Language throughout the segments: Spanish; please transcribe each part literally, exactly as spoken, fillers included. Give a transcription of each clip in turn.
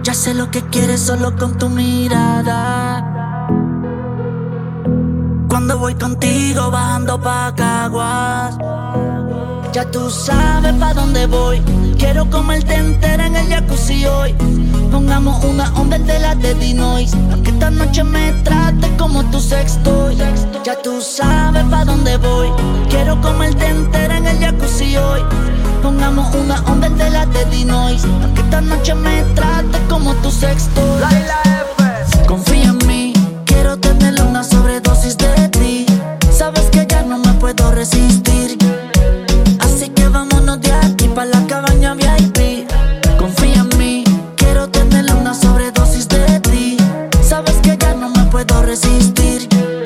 Ya sé lo que quieres solo con tu mirada. Cuando voy contigo bajando pa' Caguas, ya tú sabes pa' dónde voy. Quiero comerte entera en el jacuzzi hoy. Pongamos una onda de la de Dinois, pa' que esta noche me trates como tu sextoy. Ya tú sabes pa' dónde voy. Quiero comerte entera en el jacuzzi hoy. Pongamos una onda de la de Dinois, pa' que esta noche me trates como tu sextoy. Confía en mí, quiero tener una sobredosis de ti. Sabes que ya no me puedo resistir, así que vámonos de aquí pa' la cabaña V I P. Confía en mí, quiero tener una sobredosis de ti. Sabes que ya no me puedo resistir,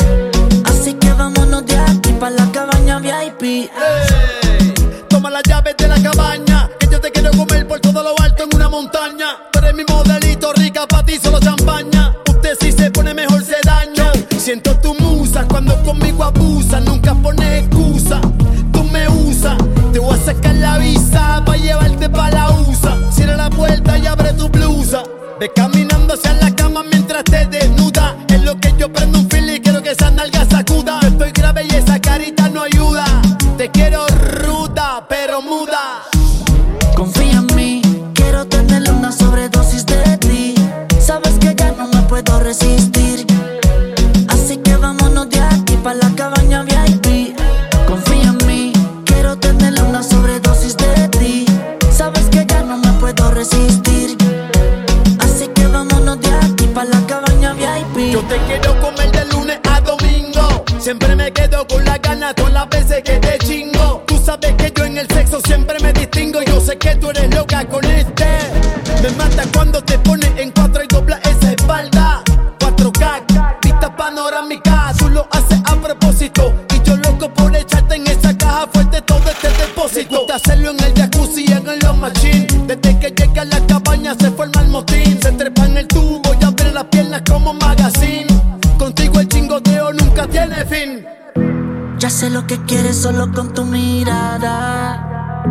así que vámonos de aquí pa' la cabaña V I P. Hey, toma las llaves de la cabaña, que yo te quiero comer por todo lo alto en una montaña. Tú eres mi modelito, rica pa' ti solo champaña. Usted si se pone mejor se daña. Siento tu musa cuando conmigo abusa, nunca pones excusa. Tú me usas, te voy a sacar la visa pa' llevarte pa' la U S A. Cierra la puerta y abre tu blusa. Ve caminando hacia la cama mientras te desnuda. Es lo que yo prendo un feel y quiero que esa nalga sacuda. Yo estoy grave y esa carita no ayuda. Te quiero ruda, pero muda. Confía en mí, quiero tener una sobredosis de ti. Sabes que ya no me puedo resistir, así que vámonos de aquí pa' la cabaña V I P. Confía en mí, quiero tener una sobredosis de ti. Sabes que ya no me puedo resistir, así que vámonos de aquí pa' la cabaña V I P. Yo te quiero comer de lunes a domingo. Siempre me quedo con la gana todas las veces que te chingo. Tú sabes que yo en el sexo siempre me distingo. Yo sé que tú eres loca con este. Me mata cuando te pones en cuatro y dobla esa espalda. cuatro K, vista panorámica. Tú lo haces a propósito y yo loco por echarte en esa caja fuerte todo este depósito. Me gusta hacerlo en el jacuzzi y en los machines. Desde que llega a la cabaña se forma el motín. Se trepa en el tubo y abre las piernas como magazine. Contigo el chingoteo nunca tiene fin. Ya sé lo que quieres solo con tu mirada.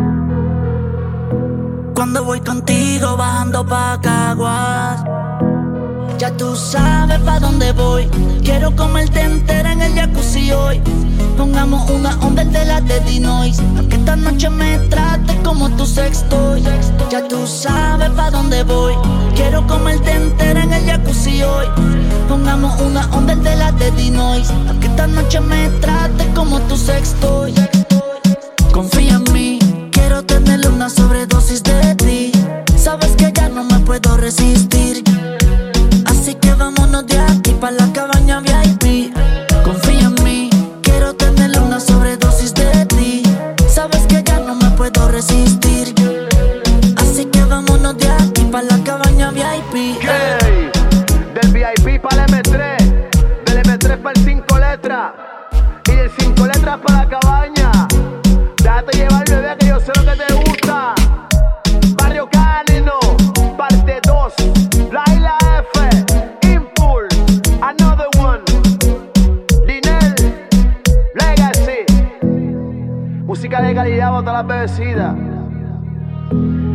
Cuando voy contigo bajando pa' Caguas, ya tú sabes pa' dónde voy. Quiero comerte entera en el jacuzzi hoy. Pongamos una onda de la de Dinois, pa' que esta noche me trates como tu sextoy. Ya tú sabes pa' dónde voy. Quiero comerte entera en el jacuzzi hoy. Pongamos una onda de la de Dinois, pa' que esta noche me trates como tu sextoy. Confía en mí, quiero tener una sobredosis de ti. Sabes que ya no me puedo resistir, así que vámonos de aquí pa' la cabaña V I P. Confía en mí, quiero tener una sobredosis de ti. Sabes que ya no me puedo resistir, así que vámonos de aquí pa' la cabaña V I P. Hey, del V I P para el M tres, del M tres para el cinco letras y del cinco letras para la cabaña. Déjate llevar, bebé, que yo sé lo que te gusta. Barrio Canino, parte dos. La Isla F, Impulse, Another One. Dinel, Legacy. Música de calidad para todas las bebecidas.